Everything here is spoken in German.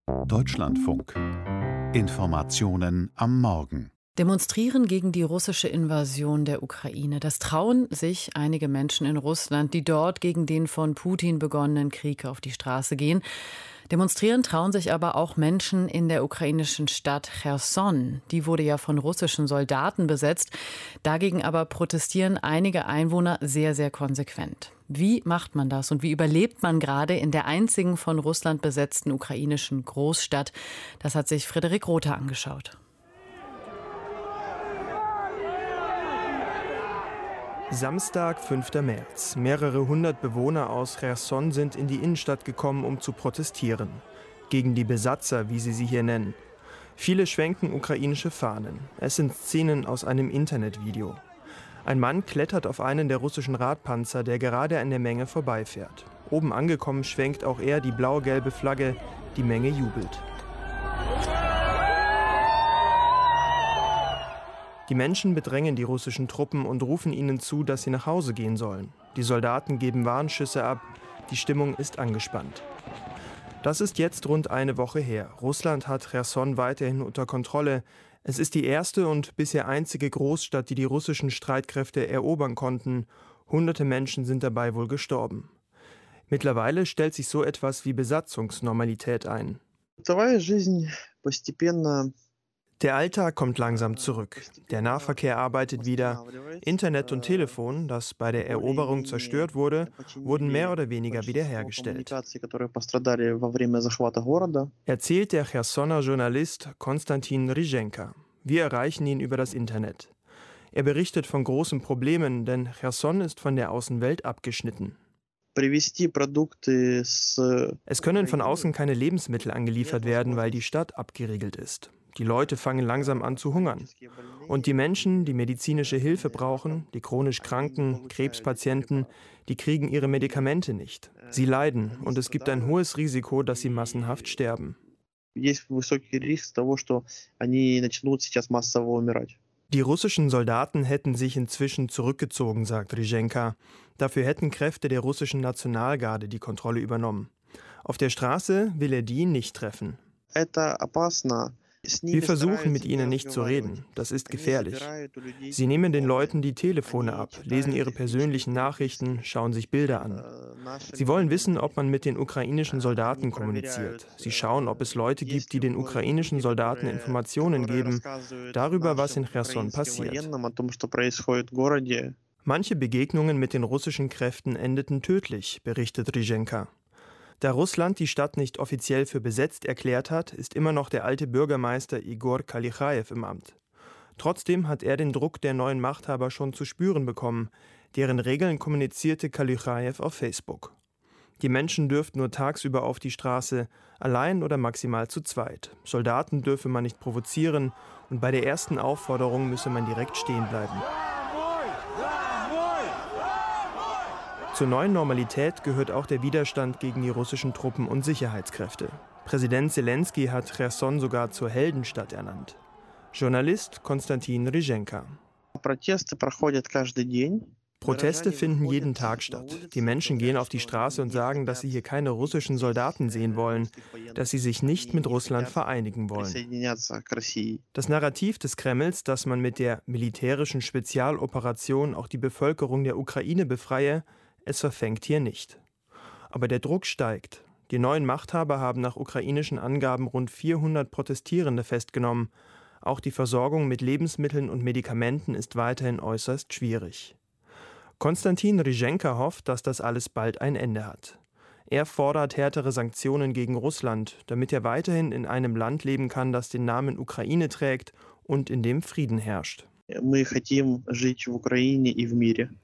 Deutschlandfunk. Informationen am Morgen. Demonstrieren gegen die russische Invasion der Ukraine. Das trauen sich einige Menschen in Russland, die dort gegen den von Putin begonnenen Krieg auf die Straße gehen. Demonstrieren trauen sich aber auch Menschen in der ukrainischen Stadt Cherson. Die wurde ja von russischen Soldaten besetzt. Dagegen aber protestieren einige Einwohner sehr, sehr konsequent. Wie macht man das und wie überlebt man gerade in der einzigen von Russland besetzten ukrainischen Großstadt? Das hat sich Frederik Rother angeschaut. Samstag, 5. März. Mehrere hundert Bewohner aus Cherson sind in die Innenstadt gekommen, um zu protestieren. Gegen die Besatzer, wie sie hier nennen. Viele schwenken ukrainische Fahnen. Es sind Szenen aus einem Internetvideo. Ein Mann klettert auf einen der russischen Radpanzer, der gerade an der Menge vorbeifährt. Oben angekommen schwenkt auch er die blau-gelbe Flagge. Die Menge jubelt. Die Menschen bedrängen die russischen Truppen und rufen ihnen zu, dass sie nach Hause gehen sollen. Die Soldaten geben Warnschüsse ab. Die Stimmung ist angespannt. Das ist jetzt rund eine Woche her. Russland hat Cherson weiterhin unter Kontrolle. Es ist die erste und bisher einzige Großstadt, die die russischen Streitkräfte erobern konnten. Hunderte Menschen sind dabei wohl gestorben. Mittlerweile stellt sich so etwas wie Besatzungsnormalität ein. Der Alltag kommt langsam zurück. Der Nahverkehr arbeitet wieder. Internet und Telefon, das bei der Eroberung zerstört wurde, wurden mehr oder weniger wiederhergestellt. Erzählt der Chersoner Journalist Konstantin Ryzhenka. Wir erreichen ihn über das Internet. Er berichtet von großen Problemen, denn Cherson ist von der Außenwelt abgeschnitten. Es können von außen keine Lebensmittel angeliefert werden, weil die Stadt abgeriegelt ist. Die Leute fangen langsam an zu hungern. Und die Menschen, die medizinische Hilfe brauchen, die chronisch Kranken, Krebspatienten, die kriegen ihre Medikamente nicht. Sie leiden und es gibt ein hohes Risiko, dass sie massenhaft sterben. Die russischen Soldaten hätten sich inzwischen zurückgezogen, sagt Ryzhenka. Dafür hätten Kräfte der russischen Nationalgarde die Kontrolle übernommen. Auf der Straße will er die nicht treffen. Wir versuchen, mit ihnen nicht zu reden. Das ist gefährlich. Sie nehmen den Leuten die Telefone ab, lesen ihre persönlichen Nachrichten, schauen sich Bilder an. Sie wollen wissen, ob man mit den ukrainischen Soldaten kommuniziert. Sie schauen, ob es Leute gibt, die den ukrainischen Soldaten Informationen geben, darüber, was in Cherson passiert. Manche Begegnungen mit den russischen Kräften endeten tödlich, berichtet Ryzhenka. Da Russland die Stadt nicht offiziell für besetzt erklärt hat, ist immer noch der alte Bürgermeister Igor Kalichajew im Amt. Trotzdem hat er den Druck der neuen Machthaber schon zu spüren bekommen. Deren Regeln kommunizierte Kalichajew auf Facebook. Die Menschen dürften nur tagsüber auf die Straße, allein oder maximal zu zweit. Soldaten dürfe man nicht provozieren und bei der ersten Aufforderung müsse man direkt stehen bleiben. Zur neuen Normalität gehört auch der Widerstand gegen die russischen Truppen und Sicherheitskräfte. Präsident Selenskyj hat Cherson sogar zur Heldenstadt ernannt. Journalist Konstantin Ryzhenka. Proteste finden jeden Tag statt. Die Menschen gehen auf die Straße und sagen, dass sie hier keine russischen Soldaten sehen wollen, dass sie sich nicht mit Russland vereinigen wollen. Das Narrativ des Kremls, dass man mit der militärischen Spezialoperation auch die Bevölkerung der Ukraine befreie, es verfängt hier nicht. Aber der Druck steigt. Die neuen Machthaber haben nach ukrainischen Angaben rund 400 Protestierende festgenommen. Auch die Versorgung mit Lebensmitteln und Medikamenten ist weiterhin äußerst schwierig. Konstantin Ryzhenka hofft, dass das alles bald ein Ende hat. Er fordert härtere Sanktionen gegen Russland, damit er weiterhin in einem Land leben kann, das den Namen Ukraine trägt und in dem Frieden herrscht.